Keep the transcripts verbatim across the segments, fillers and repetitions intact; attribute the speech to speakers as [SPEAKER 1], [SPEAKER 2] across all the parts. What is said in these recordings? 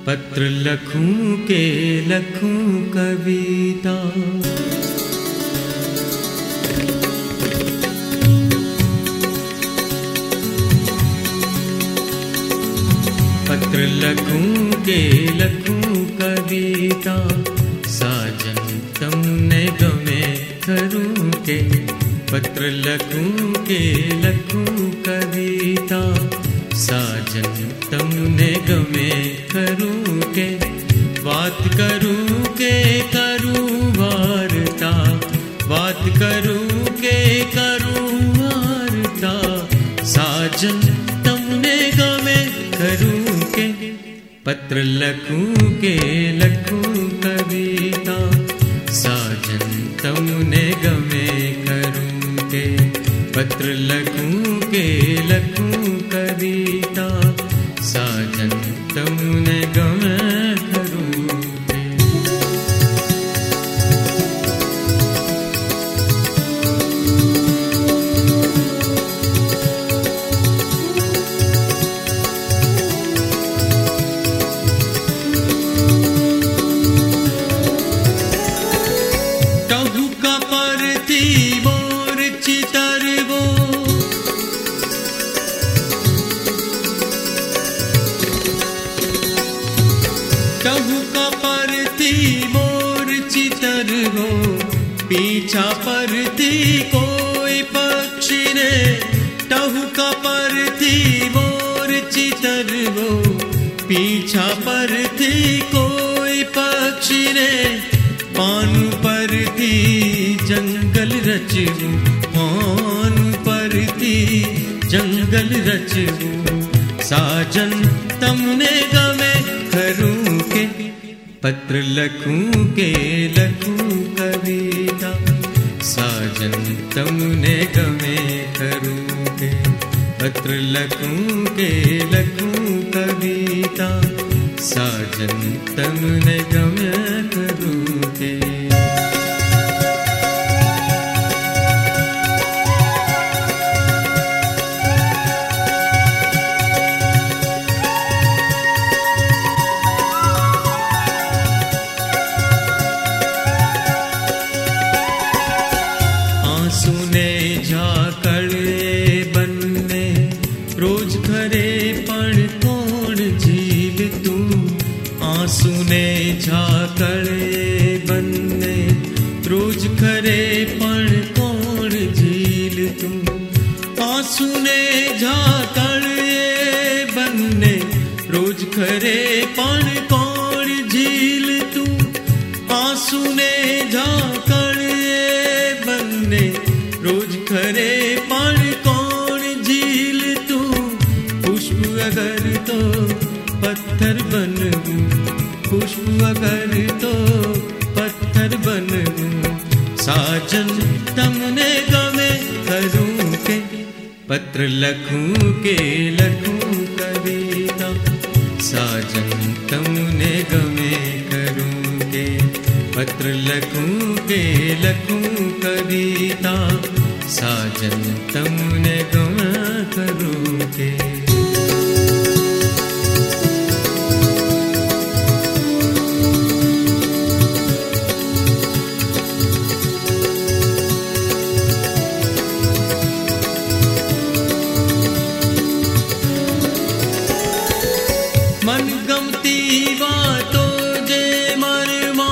[SPEAKER 1] पत्र लखूं के लखूं कविता। पत्र लखूं के लखूं कविता, साजन तुमने गमे करूं के। पत्र लखूं के लखूं कविता, साजन तुमने गमे करूं के। बात करूं के करूं वार्ता, बात करूं के करूं वार्ता, साजन तुमने गमे करूं के। पत्र लखूं के लखूं कविता, साजन तुमने गमे करूं के। पत्र लखूं के लखूं कविता, साजन तुमने गमे करूं के। टहु का परती मोर चितरवो, टहु का परती मोर चितरवो, पीछा परती कोई पक्षी ने। टहु का परती मोर चितरवो, पीछा परती कोई पक्षी ने। पानु परती जंगल रचूं, पानु परती जंगल रचूं, साजन तुमने गमे करूं के। पत्र लखूं के लखूं कविता, साजन तुमने गमे करूं के। पत्र लखूं के लखूं कविता, साजन तुमने गमे करूं के। आंसुने झाकड़े बनने, रोज खरे पण कोण झील तू। आंसुने झाकड़े बनने, रोज खरे पण कोण झील तू। आंसुने झाकड़े बनने, रोज खरे पण कोण झील तू। आंसुने झाकड़े बनने, रोज खरे पण कोण झील तू। पुष्प अगर तो पत्थर बनूं, पुष्प अगर तो पत्थर बनूं, साजन तुमने गमे करूं के। पत्र लखूं के लखूं कविता, साजन तुमने गमे करूं के। पत्र लखूं के लखूं कविता, साजन तुमने गमे करूं के। मन गमती बातों जे मरमा,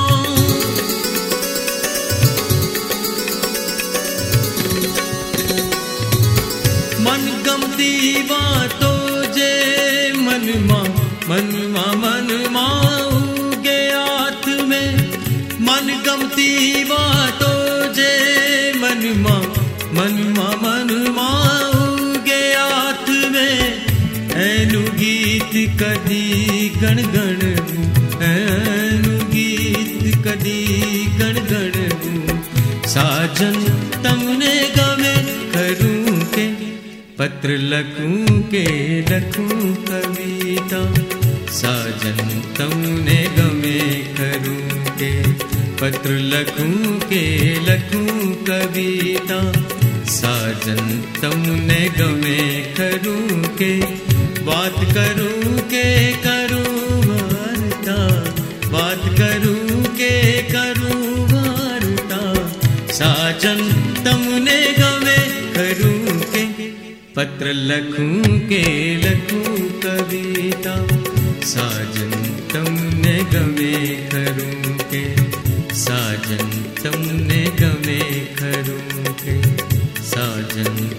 [SPEAKER 1] मन गमती बातों जे मनमा, मनमा मनमा उगे हाथ में। मन गमती बातों जे मनमा, मनमा मनमा उगे हाथ में। ऐनु गीत कदी गण गण, ऐनु गीत कदी गण गण, साजन तुमने गमे करूं के। पत्र लखूं के लखूं कविता, साजन तुमने गमे करूं के। पत्र लखूं के लखूं कविता, साजन तुमने गमे करूं के। बात करूं के करूं वार्ता, साजन तमने गवे खरूं के पत्र लखूं के लखूं कविता साजन तमने गवे खरूं के साजन तमने गवे खरूं के साजन